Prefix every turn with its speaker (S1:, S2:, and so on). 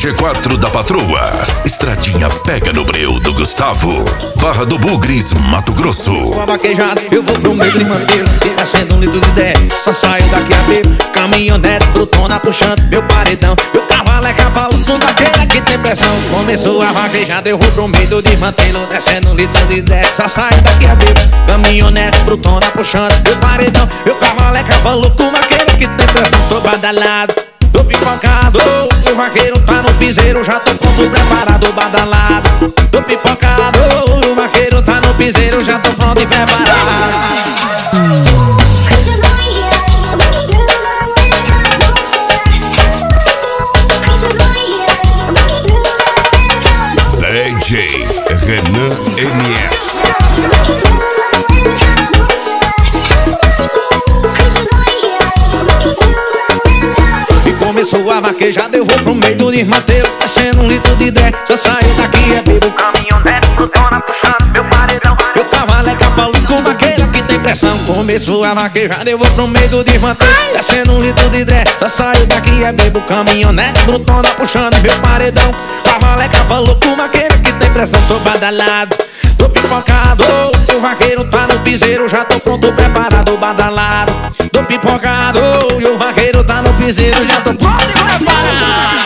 S1: G4 da Patroa. Estradinha pega no breu do Gustavo. Barra do Bugres, Mato Grosso.
S2: Uma vaquejada, eu vou pro meio de Manteiro. E acendo 1 litro de 10, só saio daqui a beco. Caminhonete, brutona puxando meu paredão. Meu cavalo é cavalo com vaqueira que tem pressão. Começou a vaquejada, eu vou pro meio de Manteiro. Descendo 1 litro de 10, só saio daqui a beco. Caminhonete, brutona puxando meu paredão. Meu cavalo é cavalo com vaqueira que tem pressão. Tô badalado, tô pipocado. O vaqueiro tá no piseiro, já tô pronto, preparado, badalado. Tô pipocado, o vaqueiro tá no piseiro, já tô pronto e preparado.
S1: DJ Renan MS.
S2: Começou a vaquejada, eu vou pro meio do desmateiro. Descendo 1 litro de 10, só saio daqui é bebo. Caminhonete, brutona puxando meu paredão. Meu cavalo é cavalo com vaqueira que tem pressão. Começou a vaquejada, eu vou pro meio do desmateiro. Descendo 1 litro de 10, só saio daqui é bebo. Caminhonete, brutona puxando meu paredão. Cavalo é cavalo com vaqueira que tem pressão. Tô badalado, tô pipocado. O vaqueiro tá no piseiro, já tô pronto, preparado, badalado. Tô pipocado, e o vaqueiro tá no piseiro, já tô pronto e preparado.